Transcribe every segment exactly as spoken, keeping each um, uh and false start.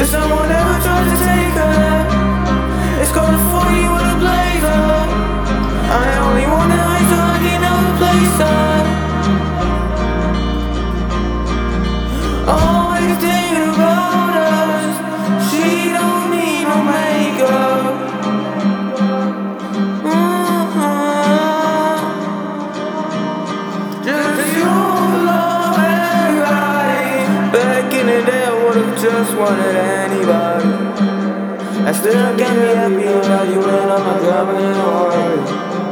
If someone ever tries to take her, it's gonna fall you with a blazer. I only want the eyes so I can never place her. Always thinking about us. She don't need no makeup. Mm-hmm. Just your love and right. Back in the day I would've just wanted anybody. I still can't be happy without you when I'm not driving hard.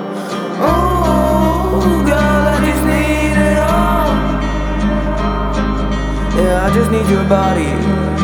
Oh, girl, I just need it all. Yeah, I just need your body.